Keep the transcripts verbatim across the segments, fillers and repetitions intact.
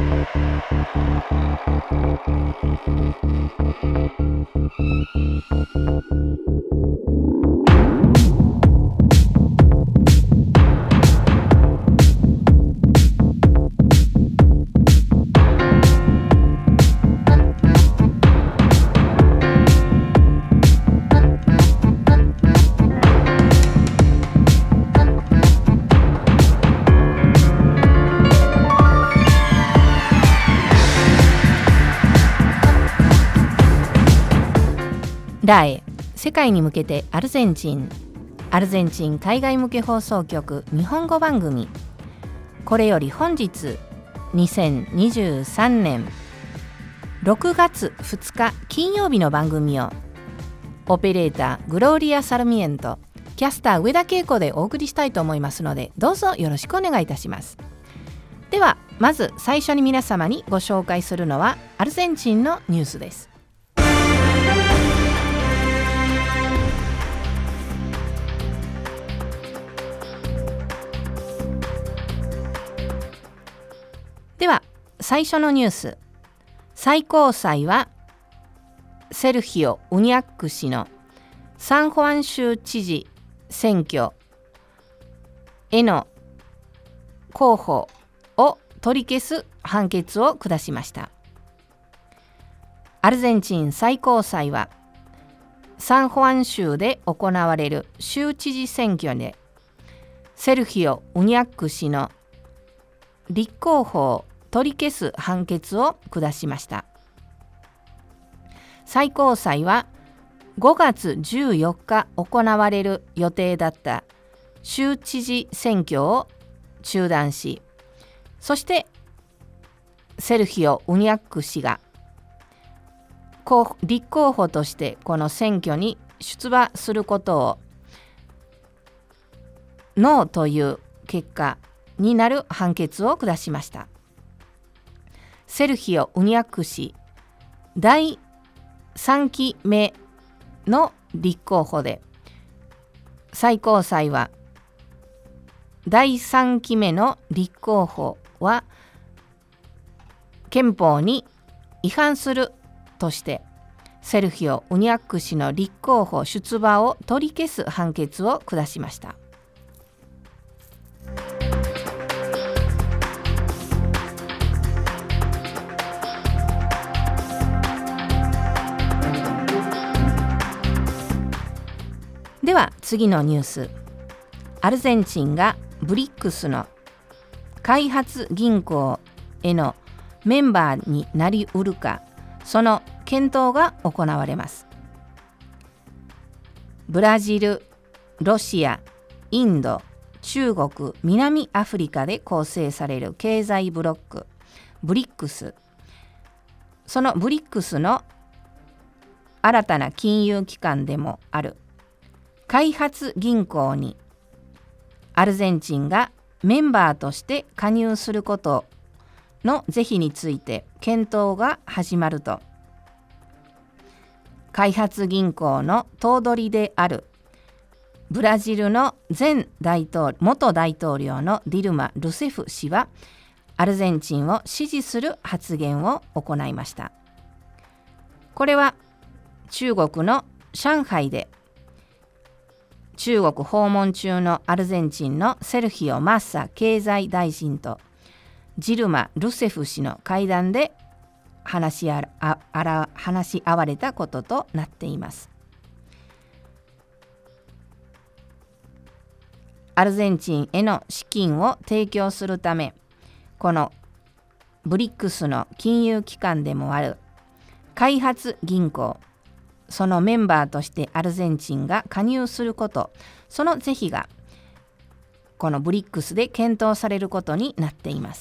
ダエ世界に向けてアルゼンチンアルゼンチン海外向け放送局日本語番組。これより本日にせんにじゅうさんねんろくがつふつか金曜日の番組をオペレーターグローリア・サルミエント、キャスター上田恵子でお送りしたいと思いますので、どうぞよろしくお願いいたします。ではまず最初に皆様にご紹介するのはアルゼンチンのニュースです。では最初のニュース。最高裁はセルヒオ・ウニャック氏のサンホアン州知事選挙への候補を取り消す判決を下しました。アルゼンチン最高裁はサンホアン州で行われる州知事選挙でセルヒオ・ウニャック氏の立候補を取り消す判決を下しました。最高裁はごがつじゅうよっか行われる予定だった州知事選挙を中断し、そしてセルヒオ・ウニャック氏が立候補としてこの選挙に出馬することをノーという結果になる判決を下しました。セルヒオ・ウニャック氏だいさんきめの立候補で、最高裁はだいさんきめの立候補は憲法に違反するとしてセルヒオ・ウニャック氏の立候補出馬を取り消す判決を下しました。では次のニュース。アルゼンチンがブリックスの開発銀行へのメンバーになりうるか、その検討が行われます。ブラジル、ロシア、インド、中国、南アフリカで構成される経済ブロックブリックス、そのブリックスの新たな金融機関でもある開発銀行にアルゼンチンがメンバーとして加入することの是非について検討が始まると、開発銀行の頭取であるブラジルの前大統領元大統領のディルマ・ルセフ氏はアルゼンチンを支持する発言を行いました。これは中国の上海で中国訪問中のアルゼンチンのセルヒオ・マッサ経済大臣とジルマ・ルセフ氏の会談で話しあああら話し合われたこととなっています。アルゼンチンへの資金を提供するため、このブリックスの金融機関でもある開発銀行、そのメンバーとしてアルゼンチンが加入すること、その是非がこのブリックスで検討されることになっています。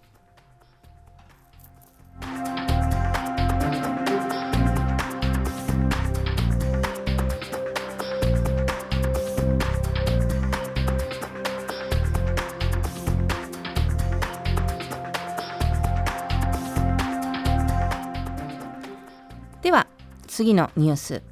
では次のニュース。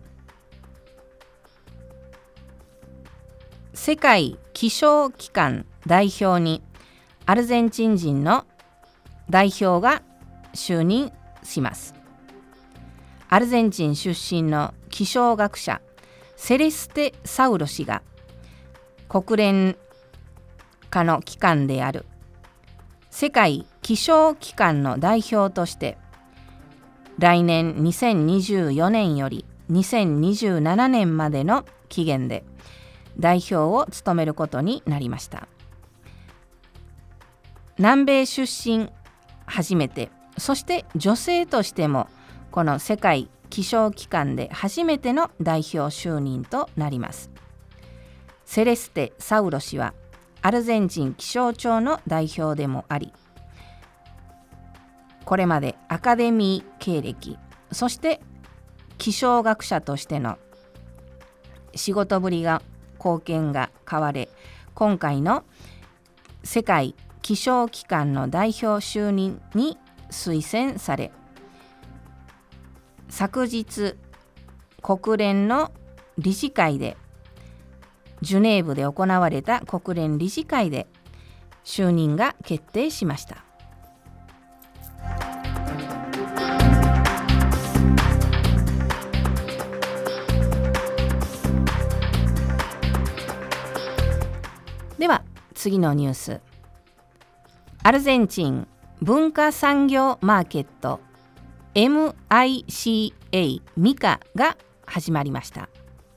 世界気象機関代表にアルゼンチン人の代表が就任します。アルゼンチン出身の気象学者セレステ・サウロ氏が国連下の機関である世界気象機関の代表として来年にせんにじゅうよねんよりにせんにじゅうななねんまでの期限で代表を務めることになりました。南米出身初めて、そして女性としてもこの世界気象機関で初めての代表就任となります。セレステ・サウロ氏はアルゼンチン気象庁の代表でもあり、これまでアカデミー経歴、そして気象学者としての仕事ぶりが貢献が買われ、今回の世界気象機関の代表就任に推薦され、昨日国連の理事会でジュネーブで行われた国連理事会で就任が決定しました。では次のニュース。アルゼンチン文化産業マーケット エムアイシーエー ミカが始まりました。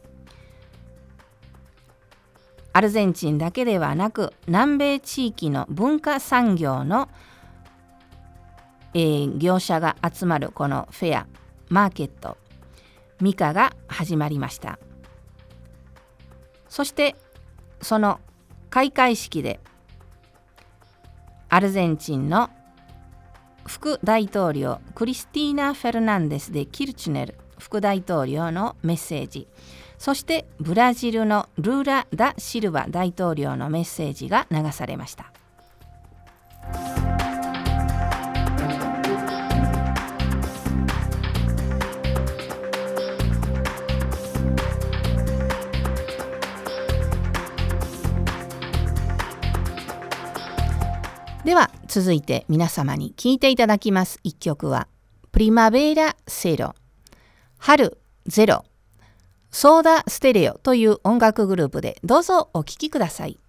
アルゼンチンだけではなく南米地域の文化産業の、えー、業者が集まるこのフェアマーケットミカが始まりました。そしてその開会式でアルゼンチンの副大統領クリスティーナ・フェルナンデス・デ・キルチュネル副大統領のメッセージ、そしてブラジルのルーラ・ダ・シルバ大統領のメッセージが流されました。では続いて皆様に聴いていただきます一曲はプリマベーラ・セロ、春ゼロ、ソーダステレオという音楽グループで、どうぞお聴きください。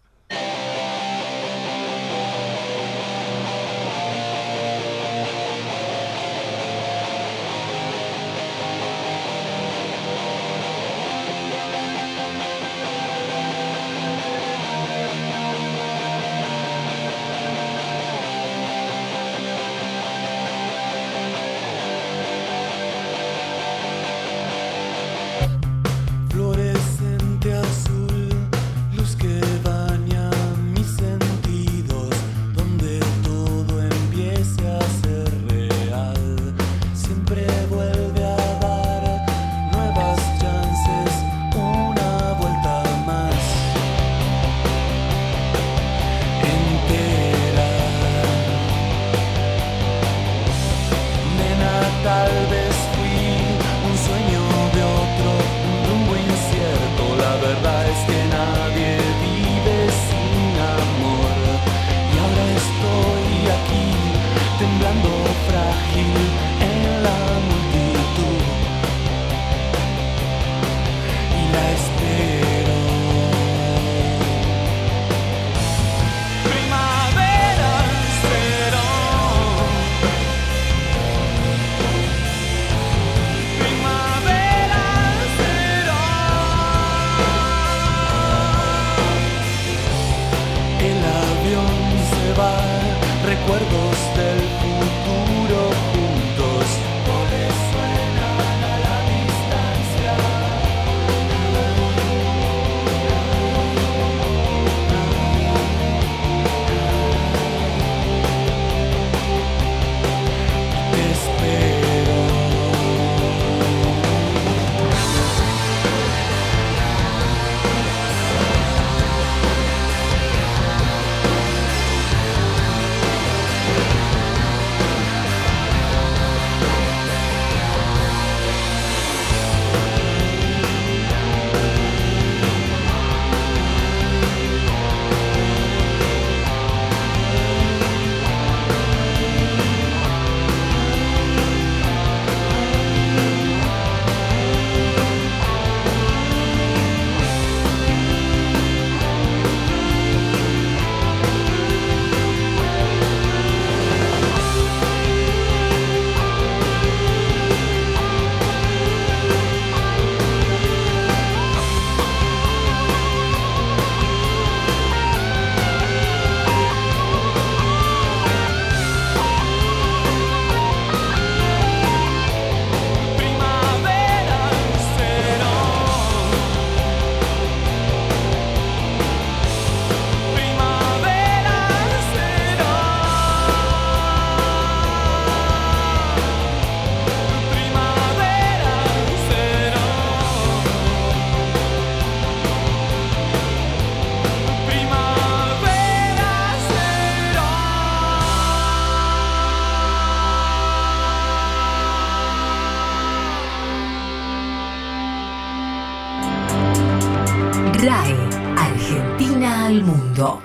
al mundo.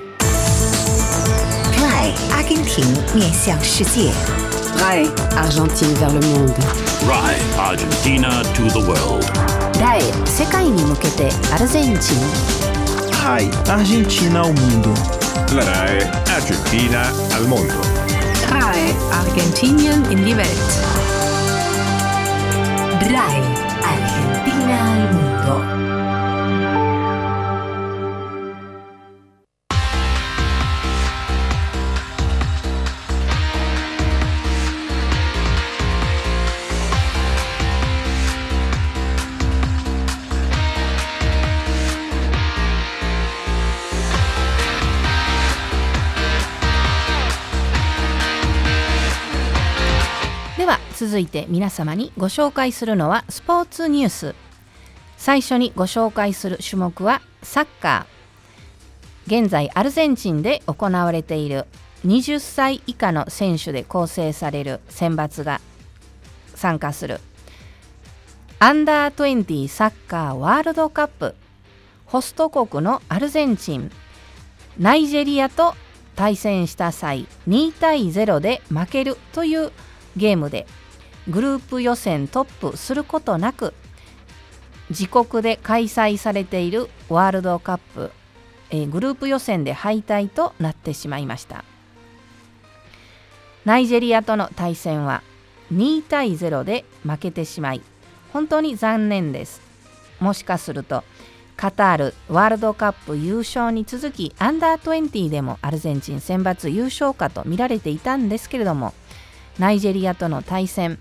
Rai Argentin 面向世界。 Rai Argentine vers le monde. Rai Argentina to the world. Rai 世界に向けてアルゼンチン。 Rai Argentina ao mundo. La Rai Argentina al mundo. Rai Argentinien in die Welt. Rai Argentina al mundo. では続いて皆様にご紹介するのはスポーツニュース。最初にご紹介する種目はサッカー。現在アルゼンチンで行われているはたち以下の選手で構成される選抜が参加するアンダーにじゅうサッカーワールドカップ。ホスト国のアルゼンチン、ナイジェリアと対戦した際にたいゼロで負けるというゲームでグループ予選トップすることなく、自国で開催されているワールドカップ、えー、グループ予選で敗退となってしまいました。ナイジェリアとの対戦はにたいゼロで負けてしまい、本当に残念です。もしかするとカタールワールドカップ優勝に続きアンダーにじゅうでもアルゼンチン選抜優勝かと見られていたんですけれども、ナイジェリアとの対戦、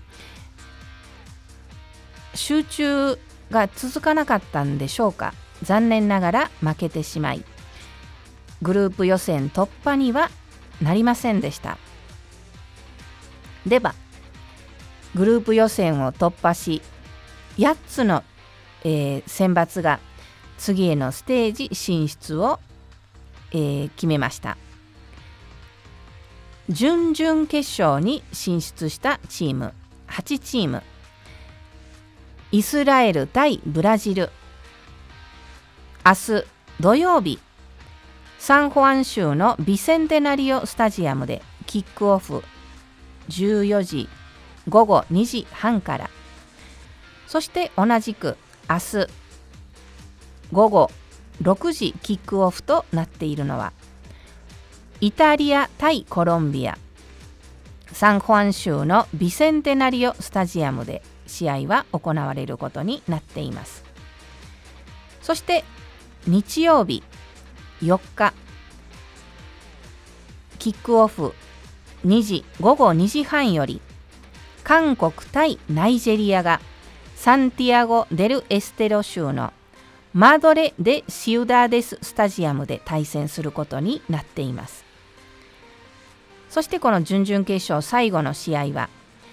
集中が続かなかったんでしょうか。残念ながら負けてしまい、グループ予選突破にはなりませんでした。では、グループ予選を突破し、やっつの、えー、選抜が次へのステージ進出を、えー、決めました。準々決勝に進出したチームはちチーム。イスラエル対ブラジル。明日土曜日、サンホアン州のビセンテナリオスタジアムでキックオフじゅうよじごごにじはんから。そして同じく明日ごごろくじキックオフとなっているのはイタリア対コロンビア。サンホアン州のビセンテナリオスタジアムで試合は行われることになっています。そして日曜日よっか、キックオフにじごごにじはんより韓国対ナイジェリアがサンティアゴ・デル・エステロ州のマドレ・デ・シウダーデススタジアムで対戦することになっています。そしてこの準々決勝最後の試合は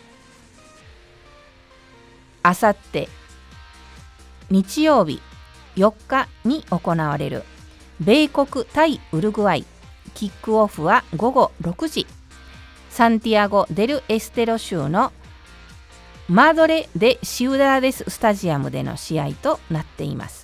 あさって日曜日よっかに行われる米国対ウルグアイ。キックオフはごごろくじ、サンティアゴ・デル・エステロ州のマドレ・デ・シウダーデススタジアムでの試合となっています。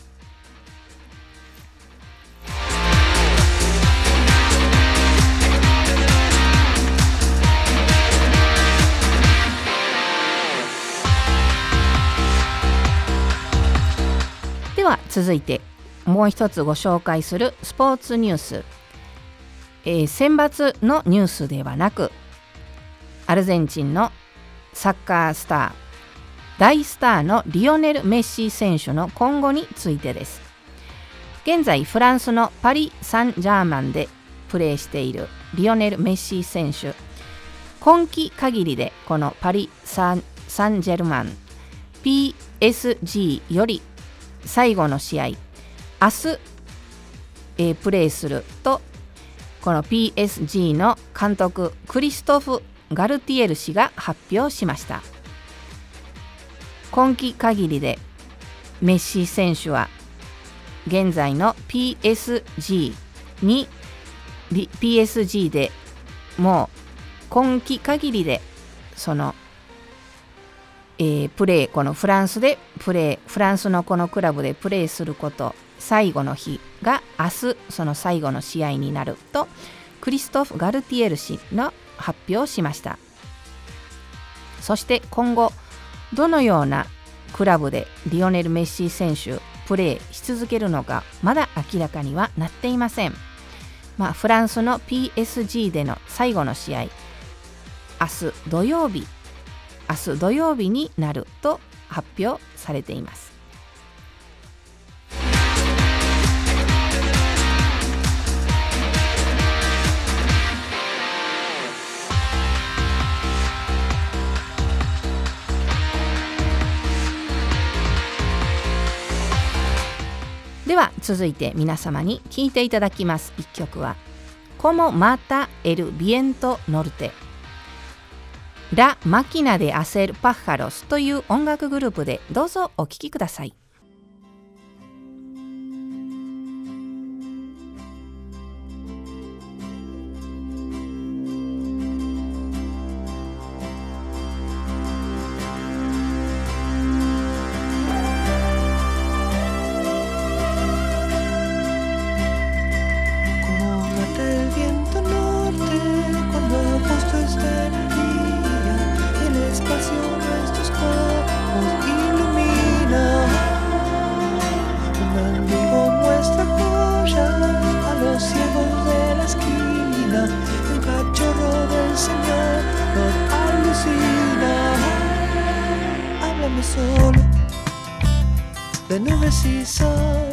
では続いてもう一つご紹介するスポーツニュース、えー、選抜のニュースではなく、アルゼンチンのサッカースター、大スターのリオネル・メッシ選手の今後についてです。現在フランスのパリ・サンジャーマンでプレーしているリオネル・メッシ選手、今季限りでこのパリ・サン・サンジェルマン ピーエスジー より最後の試合、明日、えー、プレーするとこの ピーエスジー の監督クリストフ・ガルティエル氏が発表しました。今季限りでメッシ選手は現在の ピーエスジー に ピーエスジー でもう今季限りでそのえー、プレーこのフランスでプレーフランスのこのクラブでプレーすること最後の日が明日その最後の試合になるとクリストフ・ガルティエル氏の発表をしました。そして今後どのようなクラブでリオネル・メッシ選手プレーし続けるのかまだ明らかにはなっていません。まあ、フランスの ピーエスジー での最後の試合、明日土曜日明日土曜日になると発表されています。では続いて皆様に聴いていただきます一曲は Como mata el viento norte La máquina de hacer pájaros という音楽グループでどうぞお聴きください。 Solo de nubes y sol,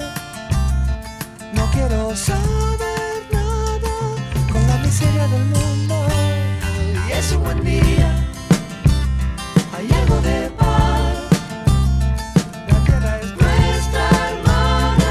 no quiero saber nada con la miseria del mundo. Y es un buen día, hay algo de paz, la tierra es nuestra hermana.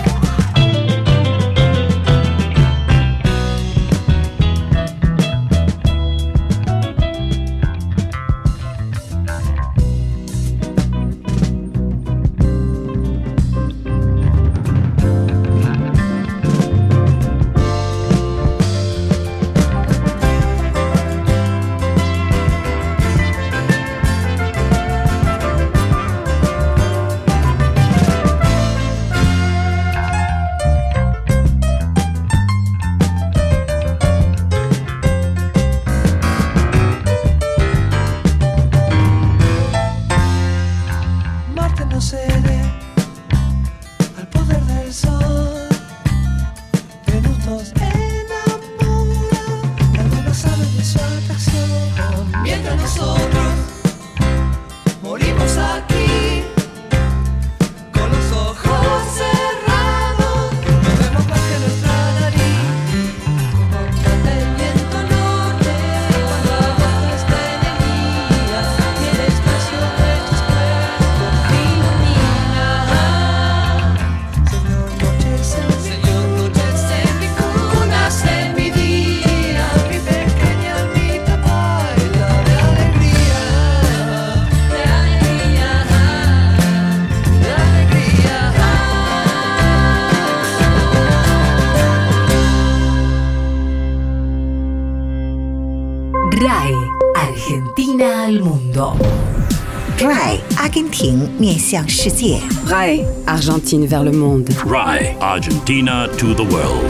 R A E Argentina al mundo. R A E 阿根廷面向世界。 R A E Argentine vers le monde. R A E Argentina to the world.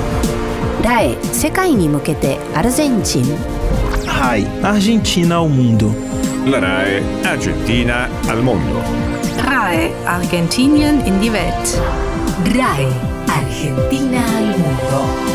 R A E 世界に向けてアルゼンチン。 R A E Argentina ao mundo. La R A E Argentina al mondo. R A E Argentinien in die Welt. R A E Argentina al mundo.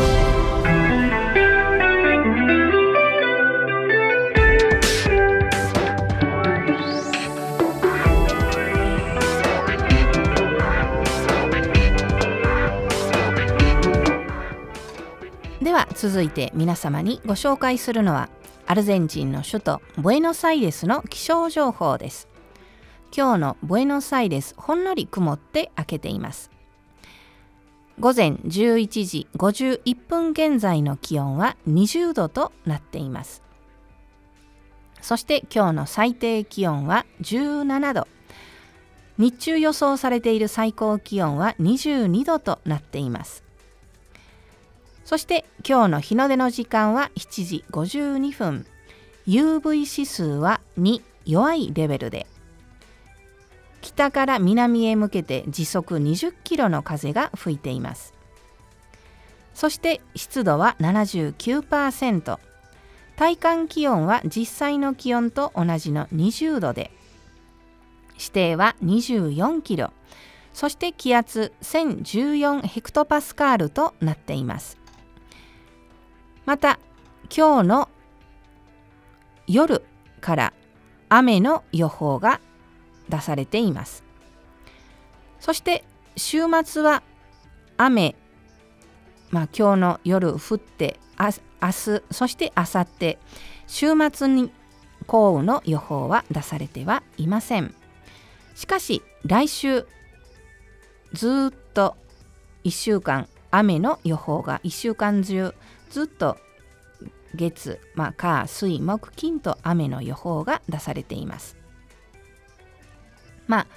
では続いて皆様にご紹介するのはアルゼンチンの首都ブエノスアイレスの気象情報です。今日のブエノスアイレス、ほんのり曇って明けています。午前じゅういちじごじゅういっぷん現在の気温はにじゅうどとなっています。そして今日の最低気温はじゅうななど、日中予想されている最高気温はにじゅうにどとなっています。そして今日の日の出の時間はしちじごじゅうにふん、ユーブイ 指数はに、弱いレベルで、 北から南へ向けて時速にじゅっキロの風が吹いています。そして湿度は ななじゅうきゅうパーセント、体感気温は実際の気温と同じのにじゅうどで、視程はにじゅうよんキロ、そして気圧せんじゅうよんヘクトパスカールとなっています。また今日の夜から雨の予報が出されています。そして週末は雨、まあ、今日の夜降ってあ明日、そして明後日、週末に降雨の予報は出されてはいません。しかし来週ずっといっしゅうかん雨の予報がいっしゅうかん中ずっと月、まあ、火水木金と雨の予報が出されています。まあ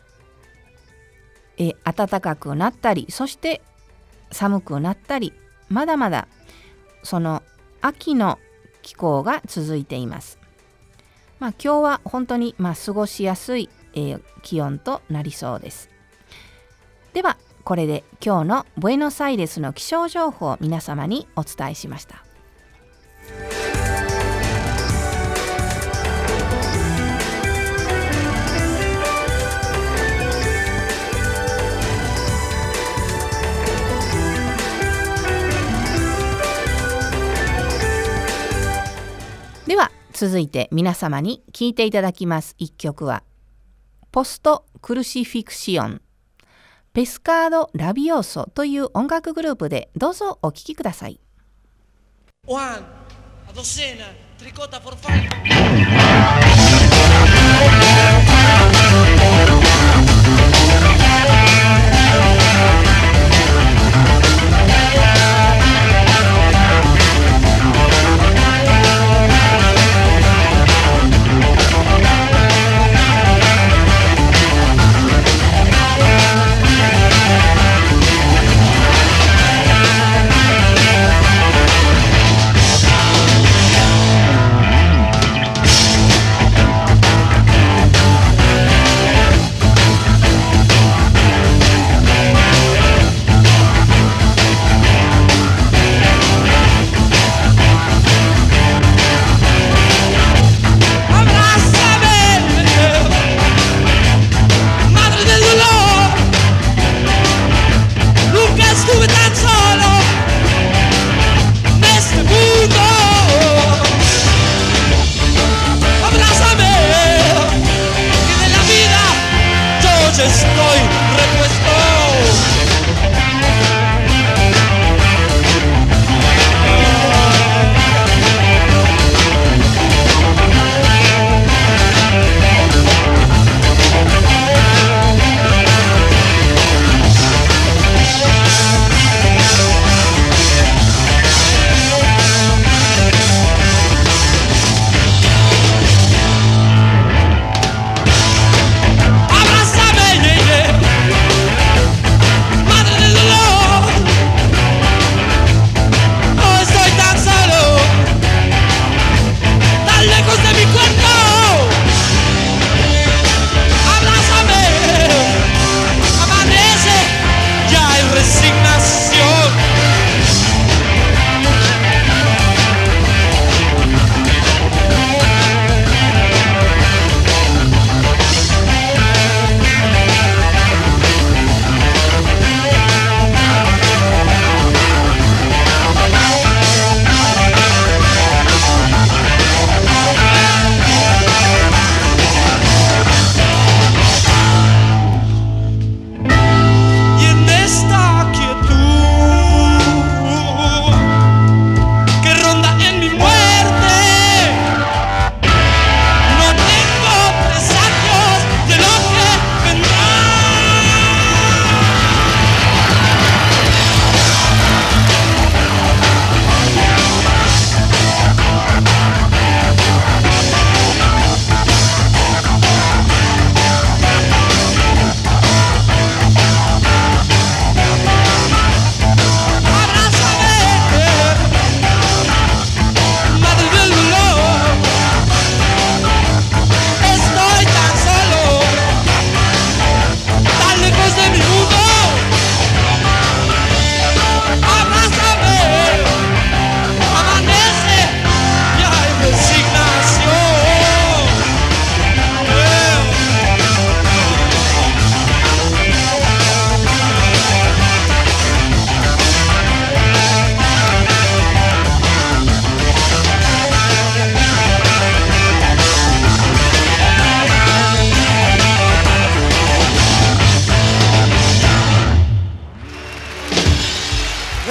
え暖かくなったり、そして寒くなったり、まだまだその秋の気候が続いています。まあ、今日は本当にまあ過ごしやすい、えー、気温となりそうです。ではこれで今日のブエノスアイレスの気象情報を皆様にお伝えしました。では続いて皆様に聴いていただきます一曲はポストクルシフィクシオンペスカード・ラビオーソという音楽グループで、どうぞお聴きください。 Juan, a docena, tricota por favor.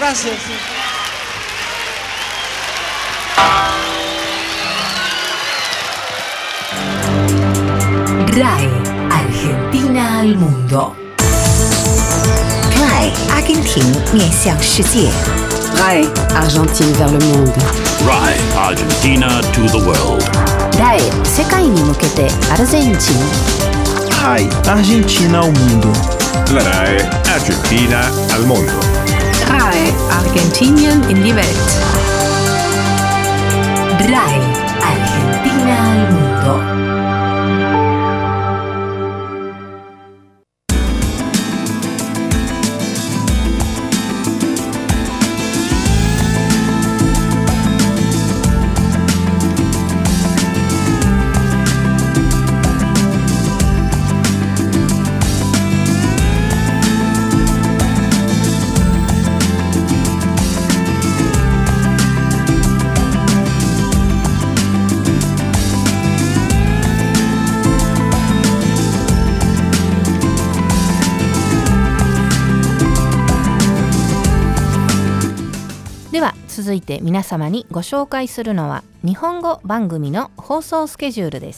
Gracias. R A E Argentina al mundo. R A E 阿根廷面向世界。 R A E Argentine vers le monde. R A E Argentina to the world. R A E 世界に向けてアルゼンチン。 R A E Argentina ao mundo. La R A E Argentina al mundo. R A E Argentinien in die Welt. R A E Argentina al mundo. では続いて皆様にご紹介するのは日本語番組の放送スケジュールです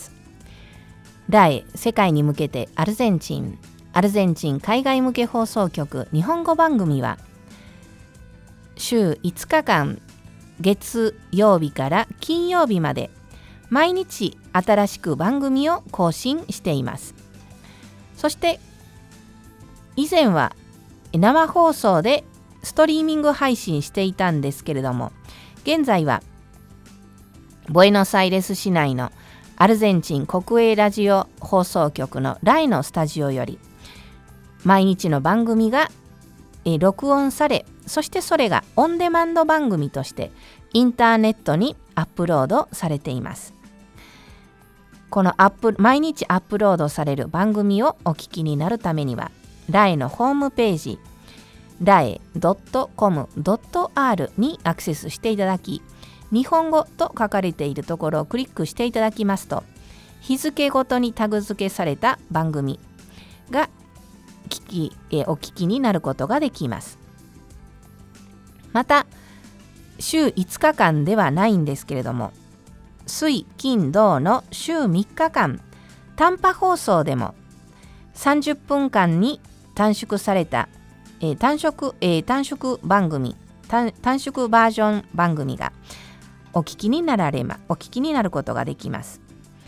。R A E世界に向けてアルゼンチン、アルゼンチン海外向け放送局日本語番組は週いつかかん月曜日から金曜日まで毎日新しく番組を更新しています。そして以前は生放送でストリーミング配信していたんですけれども、現在はボエノスアイレス市内のアルゼンチン国営ラジオ放送局のライのスタジオより毎日の番組がえ録音され、そしてそれがオンデマンド番組としてインターネットにアップロードされています。このアップ毎日アップロードされる番組をお聞きになるためには R A E のホームページラエドットコムドットアール にアクセスしていただき、日本語と書かれているところをクリックしていただきますと、日付ごとにタグ付けされた番組が聞きえお聞きになることができます。また週いつかかんではないんですけれども、水金土の週みっかかん短波放送でもさんじゅっぷんかんに短縮されたえー、短縮、えー、短縮番組 短, 短縮バージョン番組がお聞きになられまお聞きになることができます。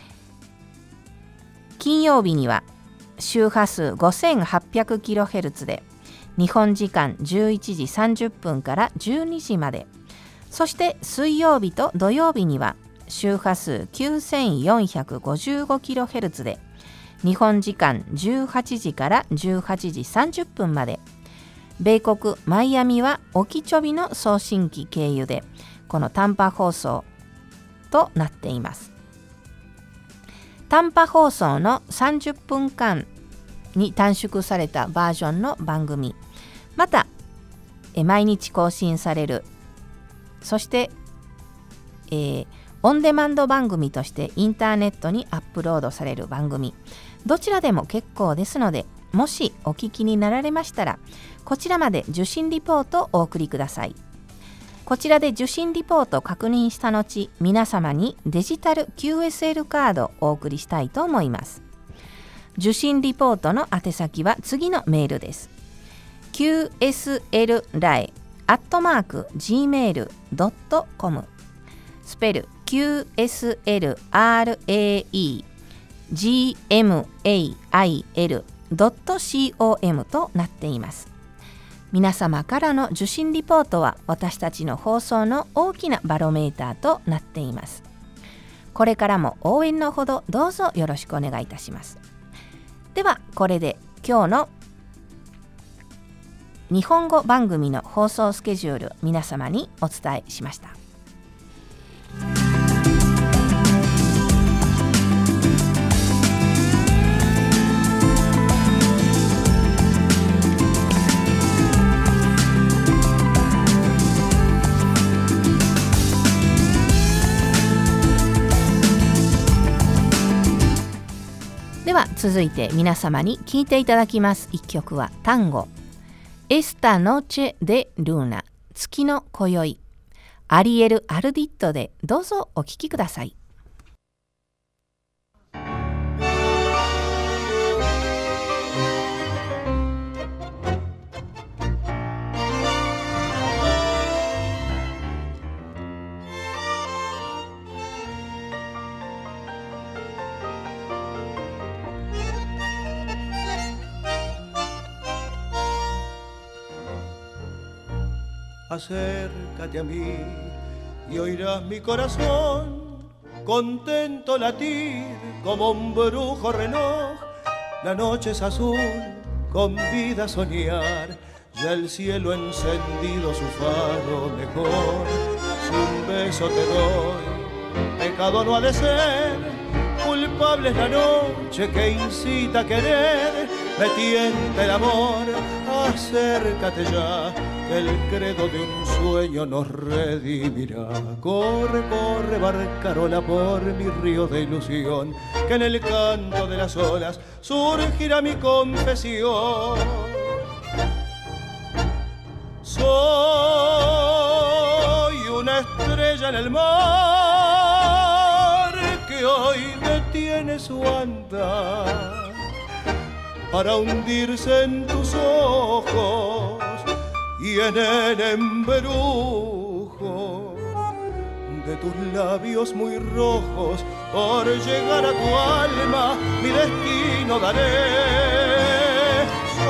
金曜日には周波数 ごせんはっぴゃくキロヘルツ で日本時間じゅういちじさんじゅっぷんからじゅうにじまで、そして水曜日と土曜日には周波数 きゅうせんよんひゃくごじゅうごキロヘルツ で日本時間じゅうはちじからじゅうはちじさんじゅっぷんまで、米国マイアミはオキチョビの送信機経由でこの短波放送となっています。短波放送のさんじゅっぷんかんに短縮されたバージョンの番組、またえ毎日更新される、そして、えー、オンデマンド番組としてインターネットにアップロードされる番組、どちらでも結構ですので、もしお聞きになられましたらこちらまで受信リポートをお送りください。こちらで受信リポートを確認した後、皆様にデジタル キューエスエル カードをお送りしたいと思います。受信リポートの宛先は次のメールです。 キューエスエルラエ アットマーク ジーメール ドットコム、 スペル キューエスエルアールエーイージーエムエーアイエルドットコム となっています。皆様からの受信リポートは私たちの放送の大きなバロメーターとなっています。これからも応援のほどどうぞよろしくお願いいたします。ではこれで今日の日本語番組の放送スケジュール、皆様にお伝えしました。では続いて皆様に聴いていただきます一曲は単語 Esta noche de luna 月の今宵、アリエル・アルディットでどうぞお聴きください。 Acércate a mí y oirás mi corazón contento latir como un brujo reloj. La noche es azul, con vida soñar, ya el cielo ha encendido su faro mejor. Si un beso te doy, pecado no ha de ser, culpable es la noche que incita a querer, me tienta el amor, acércate ya, que el credo de un sueño nos redimirá. Corre, corre, barcarola por mi río de ilusión, que en el canto de las olas surgirá mi confesión. Soy una estrella en el mar que hoy detiene su andar para hundirse en tus ojos y en el embrujo de tus labios muy rojos. Por llegar a tu alma mi destino daré.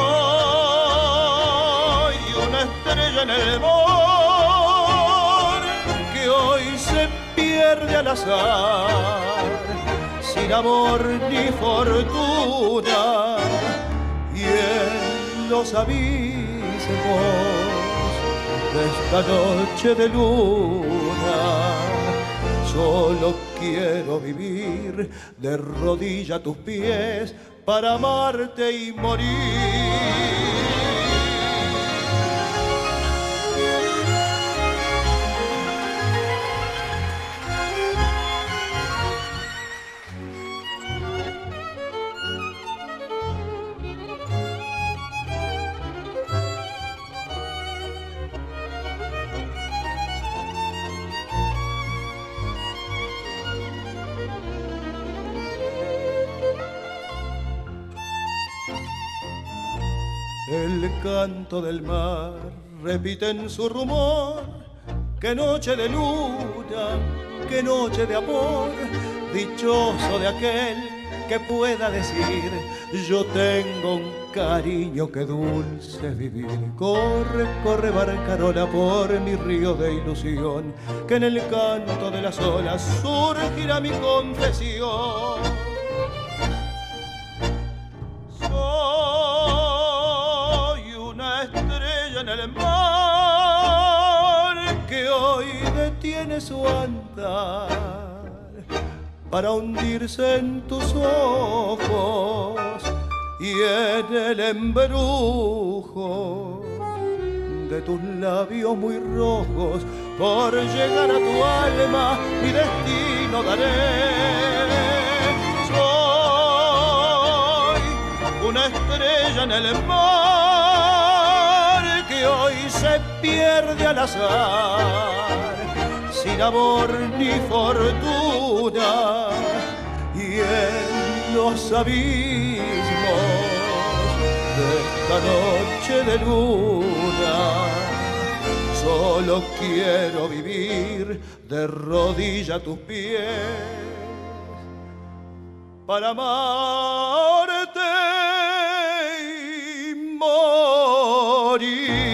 Soy una estrella en el mar que hoy se pierde al azar, sin amor ni fortuna, y en los abismos de esta noche de luna solo quiero vivir de rodilla a tus pies para amarte y morir. El canto del mar repite en su rumor, qué noche de luna, qué noche de amor, dichoso de aquel que pueda decir yo tengo un cariño que dulce vivir. Corre, corre barcarola por mi río de ilusión, que en el canto de las olas surgirá mi confesión. En el mar que hoy detiene su andar para hundirse en tus ojos y en el embrujo de tus labios muy rojos. Por llegar a tu alma mi destino daré. Soy una estrella en el mar que hoy se pierde al azar, sin amor ni fortuna, y en los abismos de esta noche de luna solo quiero vivir de rodilla a tus pies para amarte y morir.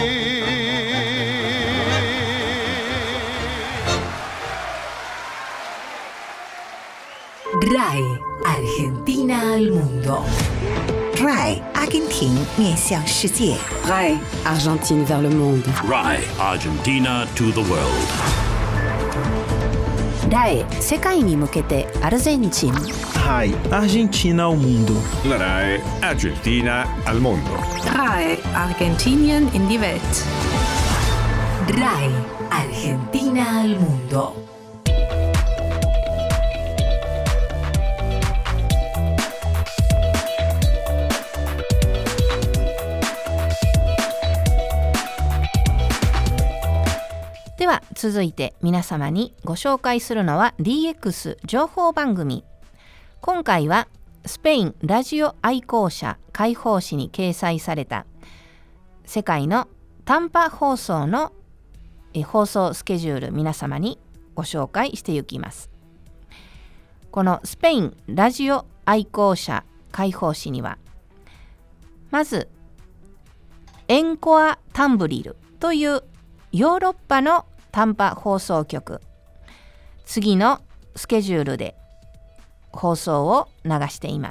R A I Argentina al mundo. R A I Argentin 面向世界。 R A I Argentine vers le monde. R A I Argentina to the world. R A I 世界に向けてアルゼンチン。 R A I Argentina ao mundo. La R A I Argentina al mundo. R A I Argentinien in die Welt. R A I Argentina al mundo. 続いて皆様にご紹介するのは ディーエックス 情報番組。今回はスペインラジオ愛好者解放誌に掲載された世界の短波放送のえ放送スケジュール、皆様にご紹介していきます。このスペインラジオ愛好者解放誌には、まずエンコア・タンブリルというヨーロッパの短波放送局、次のスケジュールで放送を流しています。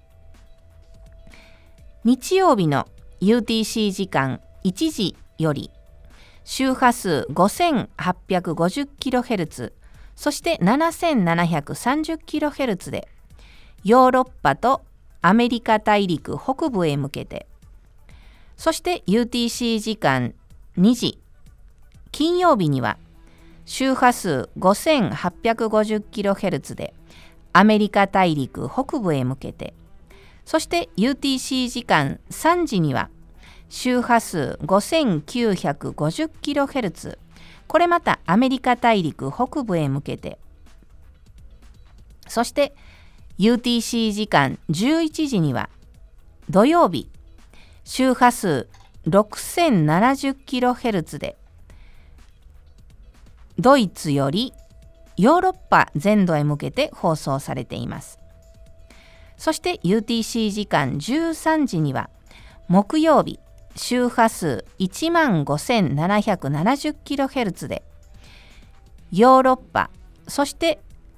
日曜日の ユーティーシー 時間いちじより周波数 ごせんはっぴゃくごじゅっキロヘルツ、そしてななせんななひゃくさんじゅっキロヘルツ でヨーロッパとアメリカ大陸北部へ向けて、そして ユーティーシー 時間にじ金曜日には周波数 ごせんはっぴゃくごじゅっキロヘルツ でアメリカ大陸北部へ向けて、そして ユーティーシー 時間さんじには周波数 ごせんきゅうひゃくごじゅっキロヘルツ、これまたアメリカ大陸北部へ向けて、そして ユーティーシー 時間じゅういちじには土曜日周波数 ろくせんななじゅっキロヘルツ でドイツよりヨーロッパ全土へ向けて放送されています。そして ユーティーシー 時間じゅうさんじには木曜日周波数 いちまんごせんななひゃくななじゅっキロヘルツ でヨーロッパ、そして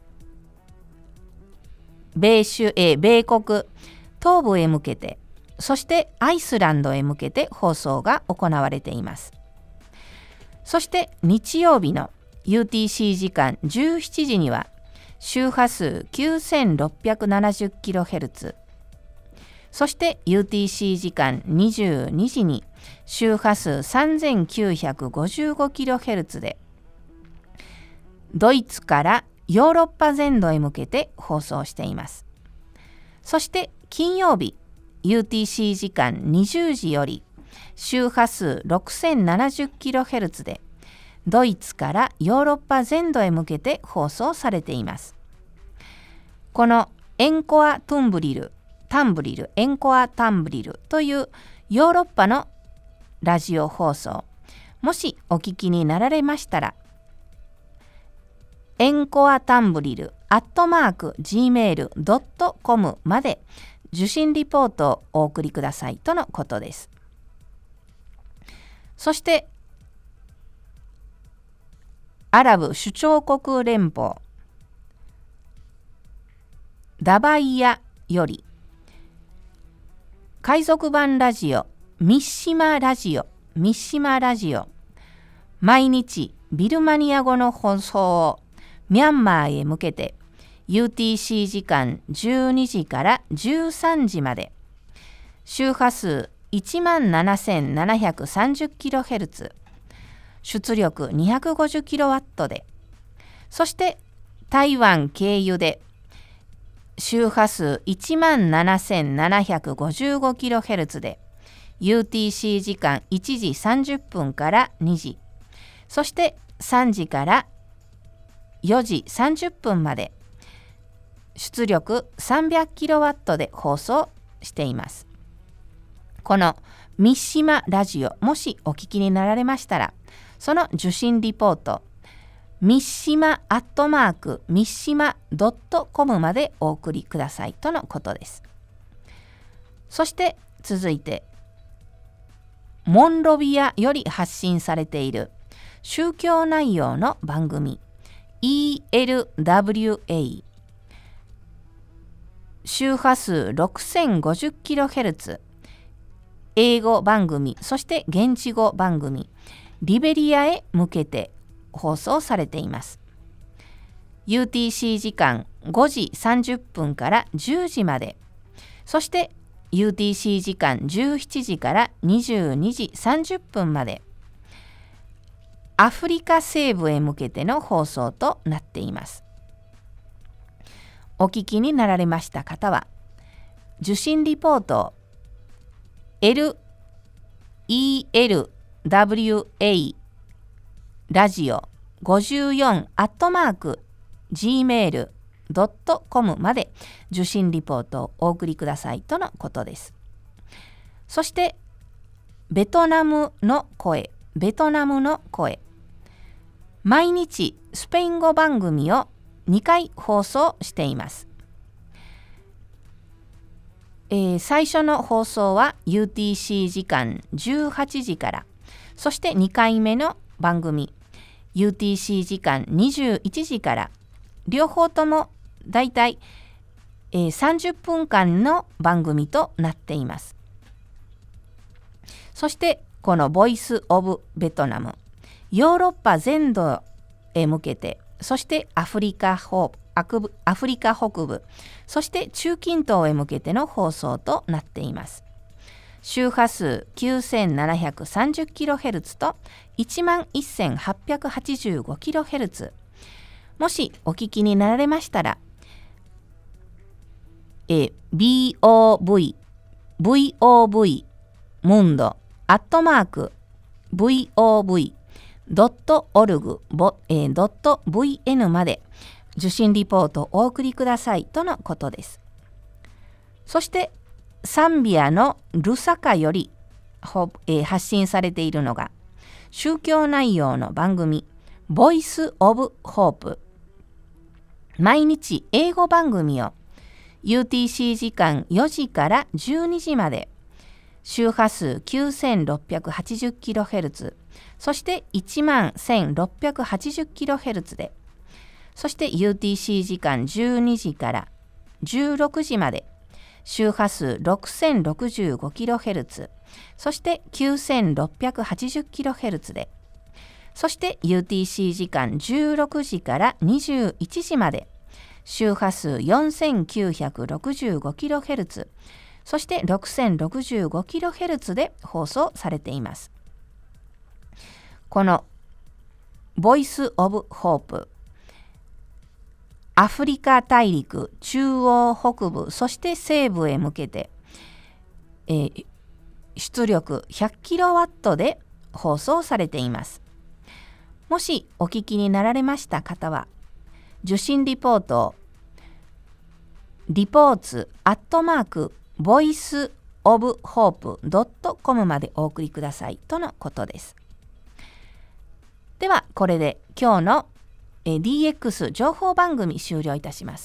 米州、え米国東部へ向けて、そしてアイスランドへ向けて放送が行われています。そして日曜日の ユーティーシー 時間じゅうしちじには周波数 きゅうせんろっぴゃくななじゅっキロヘルツ、そして ユーティーシー 時間にじゅうにじに周波数 さんぜんきゅうひゃくごじゅうごキロヘルツ でドイツからヨーロッパ全土へ向けて放送しています。そして金曜日 ユーティーシー 時間にじゅうじより周波数 ろくせんななじゅっキロヘルツ でドイツからヨーロッパ全土へ向けて放送されています。このエンコア・トゥンブリル、タンブリル、エンコア・タンブリルというヨーロッパのラジオ放送、もしお聞きになられましたら、エンコアタンブリルアットマーク ジーメールドットコム まで受信リポートをお送りくださいとのことです。そしてアラブ首長国連邦ダバイヤより海賊版ラジオミッシマラジオミッシマラジオ毎日ビルマニア語の放送をミャンマーへ向けて ユーティーシー 時間じゅうにじからじゅうさんじまで周波数 いちまんななせんななひゃくさんじゅっキロヘルツ、出力 にひゃくごじゅっキロワット で、そして台湾経由で周波数 いちまんななせんななひゃくごじゅうごキロヘルツ で ユーティーシー 時間いちじさんじゅっぷんからにじ、そしてさんじからよじさんじゅっぷんまで出力 さんびゃくキロワット で放送しています。このミッシマラジオ、もしお聞きになられましたら、その受信リポートミッシマアットマークミッシマドットコムまでお送りくださいとのことです。そして続いてモンロビアより発信されている宗教内容の番組 イーエルダブリューエー 周波数 ろくせんごじゅっキロヘルツ、英語番組、そして現地語番組リベリアへ向けて放送されています。 ユーティーシー 時間ごじさんじゅっぷんからじゅうじまで、そして ユーティーシー 時間じゅうしちじからにじゅうにじさんじゅっぷんまでアフリカ西部へ向けての放送となっています。お聞きになられました方は受信リポートを エルイーエルダブリューエー ラジオごじゅうよんアットマーク ジーメールドットコム まで受信リポートをお送りくださいとのことです。そしてベトナムの声、ベトナムの声、毎日スペイン語番組をにかい放送しています。えー、最初の放送は ユーティーシー 時間じゅうはちじから、そしてにかいめの番組 ユーティーシー 時間にじゅういちじから、両方ともだいたい、えー、さんじゅっぷんかんの番組となっています。そしてこのボイスオブベトナム、ヨーロッパ全土へ向けて、そしてアフリカ北部、アフリカ北部、そして中近東へ向けての放送となっています。周波数 きゅうせんななひゃくさんじゅっキロヘルツ と いちまんせんはっぴゃくはちじゅうごキロヘルツ。もしお聞きになられましたら、え ビーオーブイ ブイオーブイ ムンドアットマーク ブイオーブイ ドットオルグ ドット ブイエヌ まで受信リポートをお送りくださいとのことです。そしてサンビアのルサカより、えー、発信されているのが宗教内容の番組ボイスオブホープ。毎日英語番組を ユーティーシー 時間よじからじゅうにじまで、周波数 きゅうせんろっぴゃくはちじゅっキロヘルツ、そして いちまんせんろっぴゃくはちじゅっキロヘルツ で、そして ユーティーシー 時間じゅうにじからじゅうろくじまで、周波数 ろくせんろくじゅうごキロヘルツ、そして きゅうせんろっぴゃくはちじゅっキロヘルツ で、そして ユーティーシー 時間じゅうろくじからにじゅういちじまで、周波数 よんせんきゅうひゃくろくじゅうごキロヘルツ、そして ろくせんろくじゅうごキロヘルツ で放送されています。このボイスオブホープ、アフリカ大陸、中央北部、そして西部へ向けて、えー、出力 ひゃくキロワット で放送されています。もしお聞きになられました方は、受信リポートをリポーツアットマークボイスオブホープドットコムまでお送りくださいとのことです。ではこれで今日の ディーエックス 情報番組終了いたします。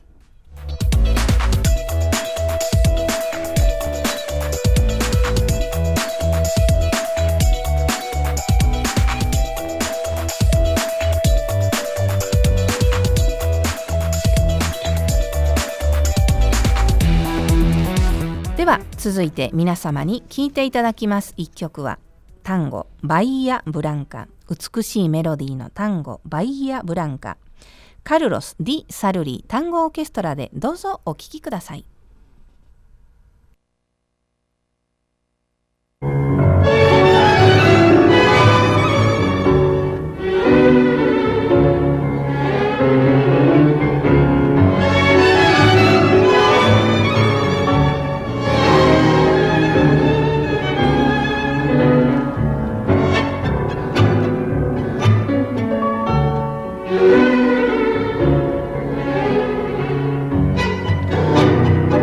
では続いて皆様に聴いていただきます一曲は単語バイア・ブランカ、美しいメロディーの単語バイア・ブランカ、カルロス・ディ・サルリ単語オーケストラでどうぞお聴きください。 「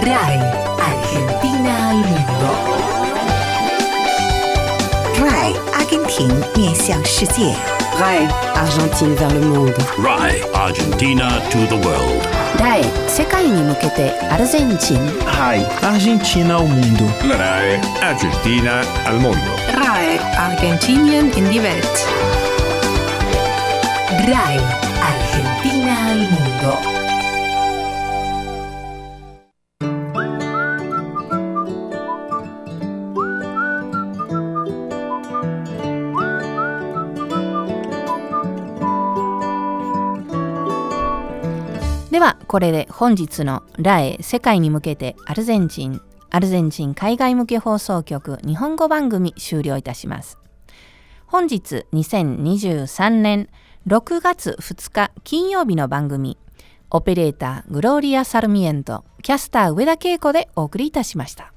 RAI Argentina al mundo. RAI 阿根廷面向世界。 RAI Argentine vers le monde. R A I Argentina to the world. ラエ世界に向けてアルゼンチン。 RAI Argentina ao mundo. La RAI Argentina al mundo. RAI Argentinien in die Welt. RAI Argentina al mundo. .ではこれで本日のラエ世界に向けてアルゼンチンアルゼンチン海外向け放送局日本語番組終了いたします。本日にせんにじゅうさんねんろくがつふつか金曜日の番組、オペレーターグローリア・サルミエント、キャスター上田恵子でお送りいたしました。